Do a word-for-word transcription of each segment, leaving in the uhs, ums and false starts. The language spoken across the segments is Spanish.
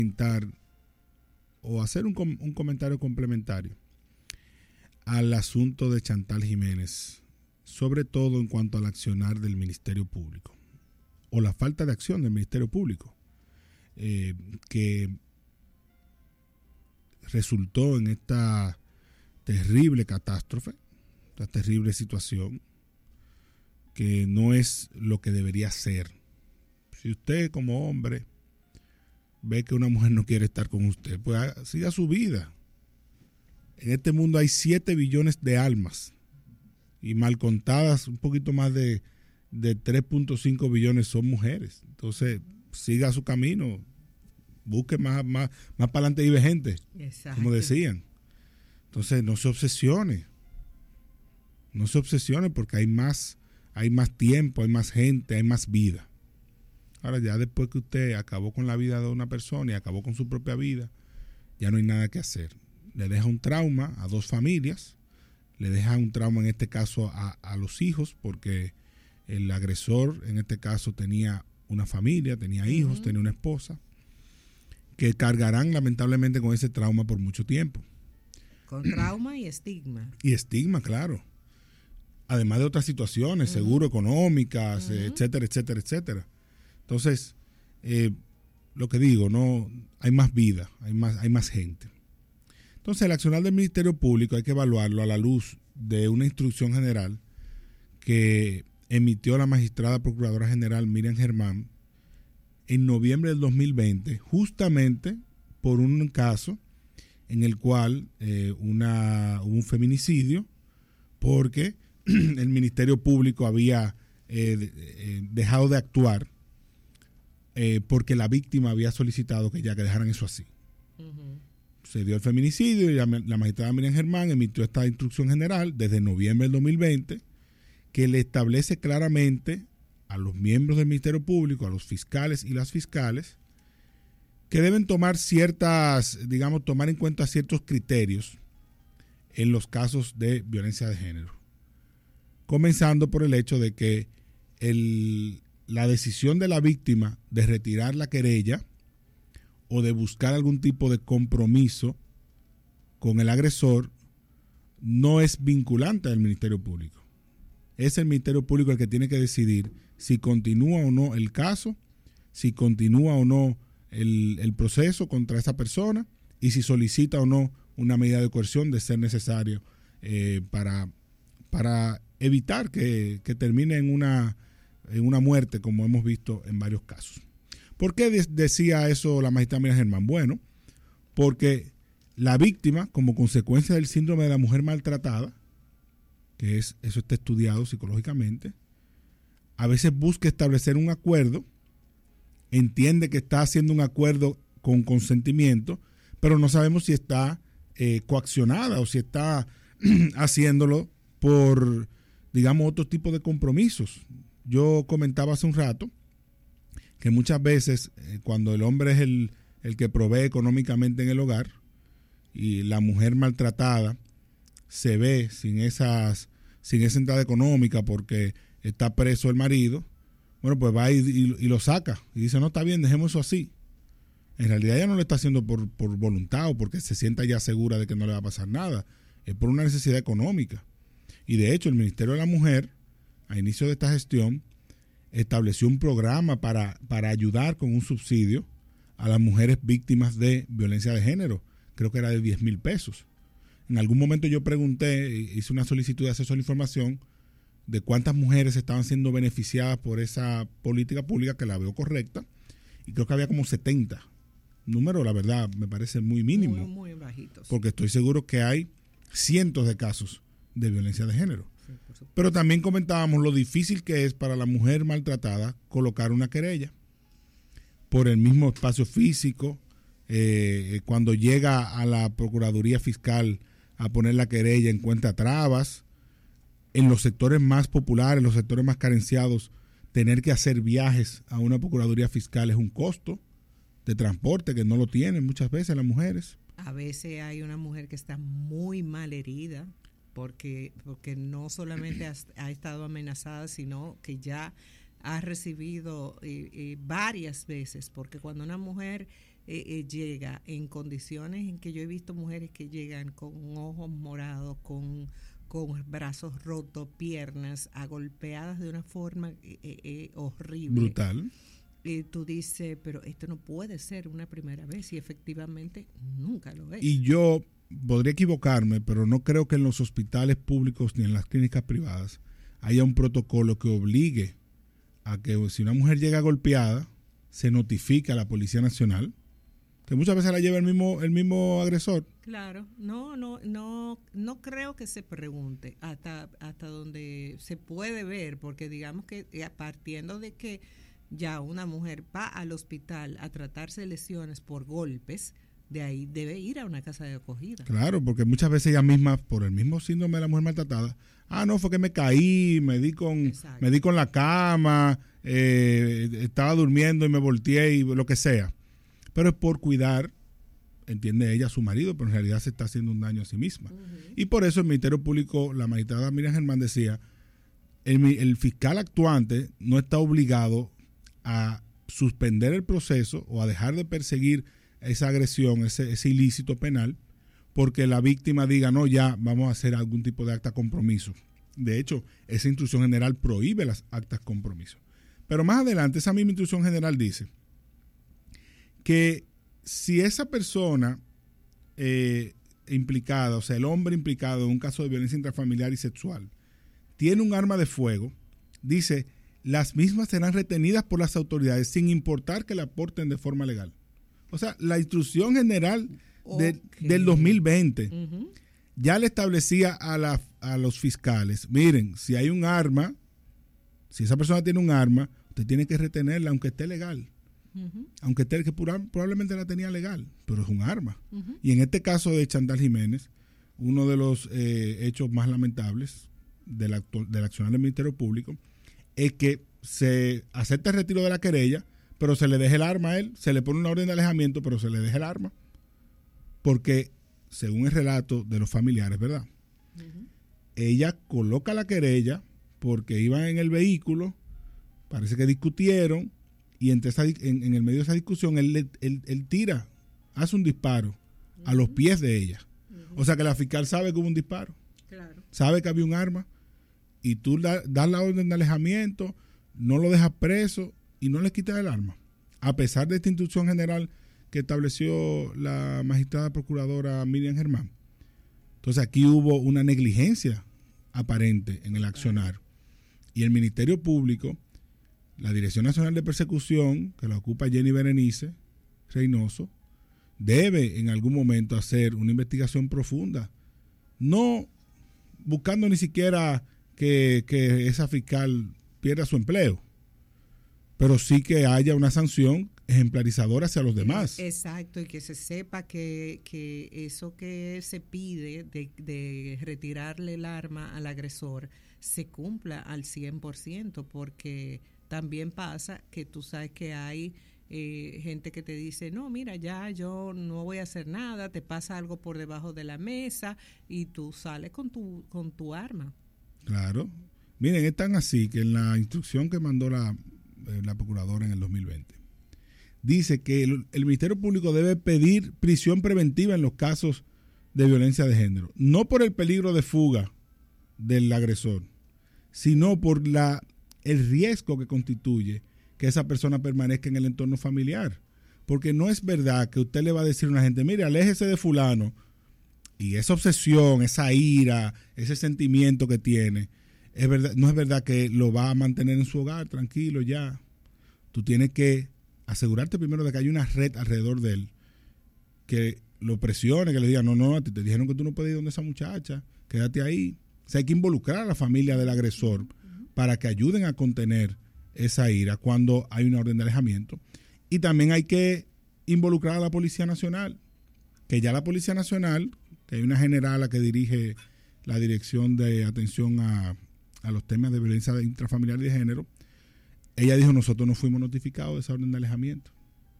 o hacer un, com- un comentario complementario al asunto de Chantal Jiménez, sobre todo en cuanto al accionar del Ministerio Público o la falta de acción del Ministerio Público, eh, que resultó en esta terrible catástrofe, esta terrible situación que no es lo que debería ser. Si usted como hombre ve que una mujer no quiere estar con usted, pues siga su vida. En este mundo hay siete billones de almas y mal contadas un poquito más de, de tres punto cinco billones son mujeres. Entonces siga su camino, busque más, más, más para adelante, vive gente. Exacto. Como decían. Entonces no se obsesione, no se obsesione porque hay más, hay más tiempo, hay más gente, hay más vida. Ahora ya después que usted acabó con la vida de una persona y acabó con su propia vida, ya no hay nada que hacer. Le deja un trauma a dos familias, le deja un trauma en este caso a, a los hijos, porque el agresor en este caso tenía una familia, tenía hijos, uh-huh. tenía una esposa, que cargarán lamentablemente con ese trauma por mucho tiempo. Con trauma y estigma. Y estigma, claro. Además de otras situaciones, uh-huh. seguro económicas, uh-huh. etcétera, etcétera, etcétera. Entonces, eh, lo que digo, no hay más vida, hay más, hay más gente. Entonces, el accionar del Ministerio Público hay que evaluarlo a la luz de una instrucción general que emitió la magistrada procuradora general Miriam Germán en noviembre del dos mil veinte, justamente por un caso en el cual eh, una, hubo un feminicidio, porque el Ministerio Público había eh, eh, dejado de actuar eh, porque la víctima había solicitado que ya que dejaran eso así. Uh-huh. Se dio el feminicidio y la, la magistrada Miriam Germán emitió esta instrucción general desde noviembre del dos mil veinte que le establece claramente a los miembros del Ministerio Público, a los fiscales y las fiscales, que deben tomar ciertas, digamos, tomar en cuenta ciertos criterios en los casos de violencia de género. Comenzando por el hecho de que el, la decisión de la víctima de retirar la querella o de buscar algún tipo de compromiso con el agresor no es vinculante al Ministerio Público. Es el Ministerio Público el que tiene que decidir si continúa o no el caso, si continúa o no el, el proceso contra esa persona y si solicita o no una medida de coerción de ser necesario eh, para, para evitar que, que termine en una, en una muerte, como hemos visto en varios casos. ¿Por qué de- decía eso la magistrada Miriam Germán? Bueno, porque la víctima, como consecuencia del síndrome de la mujer maltratada, que es, eso está estudiado psicológicamente, a veces busca establecer un acuerdo, entiende que está haciendo un acuerdo con consentimiento, pero no sabemos si está eh, coaccionada o si está haciéndolo por, digamos, otro tipo de compromisos. Yo comentaba hace un rato que muchas veces eh, cuando el hombre es el, el que provee económicamente en el hogar y la mujer maltratada se ve sin esas sin esa entrada económica porque está preso el marido, bueno, pues va y, y, y lo saca y dice, no, está bien, dejemos eso así. En realidad ella no lo está haciendo por, por voluntad o porque se sienta ya segura de que no le va a pasar nada, es por una necesidad económica. Y de hecho el Ministerio de la Mujer, a inicio de esta gestión, estableció un programa para, para ayudar con un subsidio a las mujeres víctimas de violencia de género, creo que era de diez mil pesos. En algún momento yo pregunté, hice una solicitud de acceso a la información de cuántas mujeres estaban siendo beneficiadas por esa política pública, que la veo correcta, y creo que había como setenta. Número, la verdad, me parece muy mínimo. Muy, muy bajitos. Porque estoy seguro que hay cientos de casos de violencia de género. Sí, pero también comentábamos lo difícil que es para la mujer maltratada colocar una querella por el mismo espacio físico. Eh, cuando llega a la Procuraduría Fiscal a poner la querella, encuentra trabas. En los sectores más populares, los sectores más carenciados, tener que hacer viajes a una Procuraduría Fiscal es un costo de transporte que no lo tienen muchas veces las mujeres. A veces hay una mujer que está muy mal herida porque, porque no solamente ha, ha estado amenazada, sino que ya ha recibido eh, eh, varias veces, porque cuando una mujer eh, eh, llega en condiciones en que yo he visto mujeres que llegan con ojos morados, con, con brazos rotos, piernas agolpeadas de una forma eh, eh, horrible. Brutal. Y tú dices, pero esto no puede ser una primera vez, y efectivamente nunca lo es. Y yo podría equivocarme, pero no creo que en los hospitales públicos ni en las clínicas privadas haya un protocolo que obligue a que si una mujer llega golpeada, se notifique a la Policía Nacional, que muchas veces la lleva el mismo, el mismo agresor. Claro, no, no, no, no creo que se pregunte hasta, hasta donde se puede ver, porque digamos que partiendo de que ya una mujer va al hospital a tratarse lesiones por golpes, de ahí debe ir a una casa de acogida. Claro, porque muchas veces ella misma, por el mismo síndrome de la mujer maltratada, ah, no, fue que me caí, me di con, me di con la cama, eh, estaba durmiendo y me volteé y lo que sea. Pero es por cuidar, entiende ella, a su marido, pero en realidad se está haciendo un daño a sí misma. Uh-huh. Y por eso el Ministerio Público, la magistrada Miriam Germán decía, el, el fiscal actuante no está obligado a suspender el proceso o a dejar de perseguir esa agresión, ese, ese ilícito penal, porque la víctima diga, no, ya vamos a hacer algún tipo de acta compromiso. De hecho, esa instrucción general prohíbe las actas compromiso. Pero más adelante, esa misma instrucción general dice que si esa persona eh, implicada, o sea, el hombre implicado en un caso de violencia intrafamiliar y sexual, tiene un arma de fuego, dice, las mismas serán retenidas por las autoridades sin importar que la aporten de forma legal. O sea, la instrucción general de, okay. del dos mil veinte uh-huh. ya le establecía a, la, a los fiscales, miren, si hay un arma, si esa persona tiene un arma, usted tiene que retenerla aunque esté legal. Uh-huh. Aunque esté, que probablemente la tenía legal, pero es un arma. Uh-huh. Y en este caso de Chantal Jiménez, uno de los eh, hechos más lamentables del, acto, del accionar del Ministerio Público es que se acepta el retiro de la querella, pero se le deja el arma a él, se le pone una orden de alejamiento, pero se le deja el arma. Porque, según el relato de los familiares, ¿verdad? Uh-huh. Ella coloca la querella porque iban en el vehículo, parece que discutieron, y entre esa, en, en el medio de esa discusión, él, él, él tira, hace un disparo uh-huh. a los pies de ella. Uh-huh. O sea que la fiscal sabe que hubo un disparo. Claro. Sabe que había un arma, y tú da, das la orden de alejamiento, no lo dejas preso, y no le quitas el arma, a pesar de esta instrucción general que estableció la magistrada procuradora Miriam Germán. Entonces aquí hubo una negligencia aparente en el accionar. Y el Ministerio Público, la Dirección Nacional de Persecución, que la ocupa Jenny Berenice Reynoso, debe en algún momento hacer una investigación profunda, no buscando ni siquiera que, que esa fiscal pierda su empleo, pero sí que haya una sanción ejemplarizadora hacia los demás. Exacto, y que se sepa que, que eso que se pide de, de retirarle el arma al agresor se cumpla al cien por ciento, porque también pasa que tú sabes que hay eh, gente que te dice, no, mira, ya yo no voy a hacer nada, te pasa algo por debajo de la mesa y tú sales con tu, con tu arma. Claro. Miren, es tan así que en la instrucción que mandó la la procuradora en el dos mil veinte dice que el, el Ministerio Público debe pedir prisión preventiva en los casos de violencia de género, no por el peligro de fuga del agresor, sino por la el riesgo que constituye que esa persona permanezca en el entorno familiar, porque no es verdad que usted le va a decir a una gente, mire, aléjese de fulano, y esa obsesión, esa ira, ese sentimiento que tiene, Es verdad, no es verdad que lo va a mantener en su hogar tranquilo ya. Tú tienes que asegurarte primero de que hay una red alrededor de él que lo presione, que le diga, no, no, a ti te dijeron que tú no puedes ir donde esa muchacha, quédate ahí. O sea, hay que involucrar a la familia del agresor para que ayuden a contener esa ira cuando hay una orden de alejamiento. Y también hay que involucrar a la Policía Nacional, que ya la Policía Nacional, que hay una generala que dirige la Dirección de Atención a a los temas de violencia intrafamiliar y de género, ella dijo, nosotros no fuimos notificados de esa orden de alejamiento.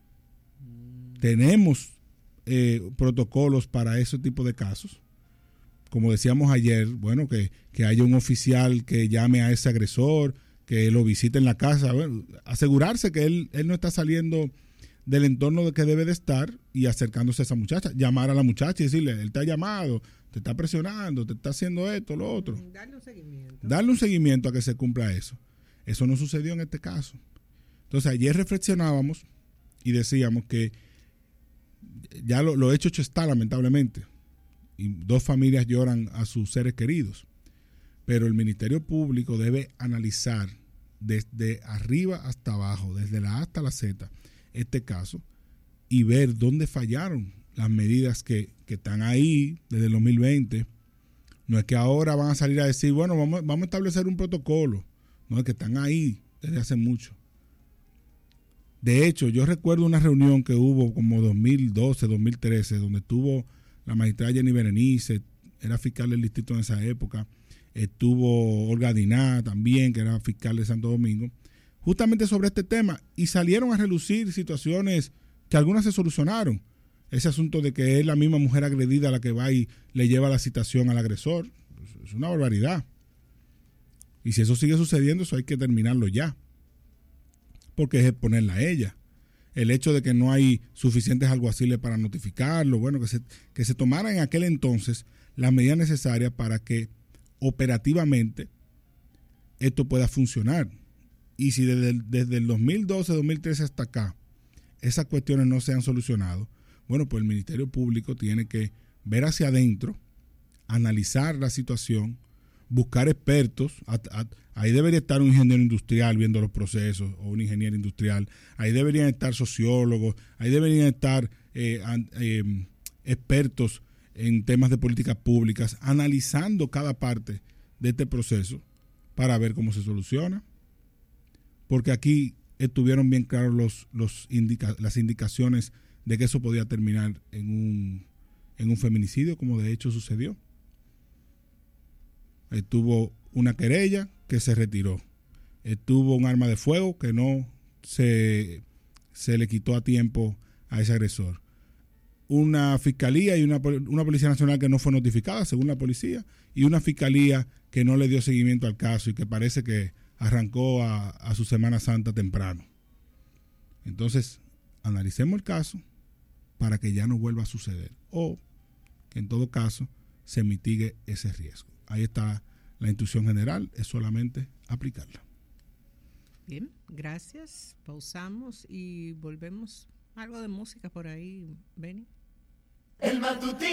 Mm. Tenemos eh, protocolos para ese tipo de casos. Como decíamos ayer, bueno, que, que haya un oficial que llame a ese agresor, que lo visite en la casa, bueno, asegurarse que él, él no está saliendo del entorno de que debe de estar y acercándose a esa muchacha, llamar a la muchacha y decirle, él te ha llamado, te está presionando, te está haciendo esto, lo otro. Darle un seguimiento. Darle un seguimiento a que se cumpla eso. Eso no sucedió en este caso. Entonces ayer reflexionábamos y decíamos que ya lo, lo hecho hecho está, lamentablemente. Y dos familias lloran a sus seres queridos. Pero el Ministerio Público debe analizar desde arriba hasta abajo, desde la A hasta la Z, este caso y ver dónde fallaron las medidas que, que están ahí desde el dos mil veinte. No es que ahora van a salir a decir, bueno, vamos, vamos a establecer un protocolo. No, es que están ahí desde hace mucho. De hecho, yo recuerdo una reunión que hubo como dos mil doce, dos mil trece, donde estuvo la magistrada Jenny Berenice, era fiscal del distrito en esa época, estuvo Olga Diná también, que era fiscal de Santo Domingo, justamente sobre este tema, y salieron a relucir situaciones que algunas se solucionaron. Ese asunto de que es la misma mujer agredida la que va y le lleva la citación al agresor, es una barbaridad. Y si eso sigue sucediendo, eso hay que terminarlo ya, porque es exponerla a ella. El hecho de que no hay suficientes alguaciles para notificarlo, bueno, que se, que se tomaran en aquel entonces las medidas necesarias para que operativamente esto pueda funcionar. Y si desde el, desde el dos mil doce, dos mil trece hasta acá esas cuestiones no se han solucionado, bueno, pues el Ministerio Público tiene que ver hacia adentro, analizar la situación, buscar expertos. A, a, ahí debería estar un ingeniero industrial viendo los procesos, o un ingeniero industrial. Ahí deberían estar sociólogos, ahí deberían estar eh, eh, expertos en temas de políticas públicas, analizando cada parte de este proceso para ver cómo se soluciona. Porque aquí estuvieron bien claros los, los indica, las indicaciones de que eso podía terminar en un, en un feminicidio, como de hecho sucedió. Estuvo una querella que se retiró. Estuvo un arma de fuego que no se, se le quitó a tiempo a ese agresor. Una fiscalía y una, una Policía Nacional que no fue notificada, según la policía, y una fiscalía que no le dio seguimiento al caso y que parece que arrancó a, a su Semana Santa temprano. Entonces, analicemos el caso para que ya no vuelva a suceder, o que en todo caso se mitigue ese riesgo. Ahí está la instrucción general, es solamente aplicarla. Bien, gracias. Pausamos y volvemos. Algo de música por ahí, Benny. El matutino.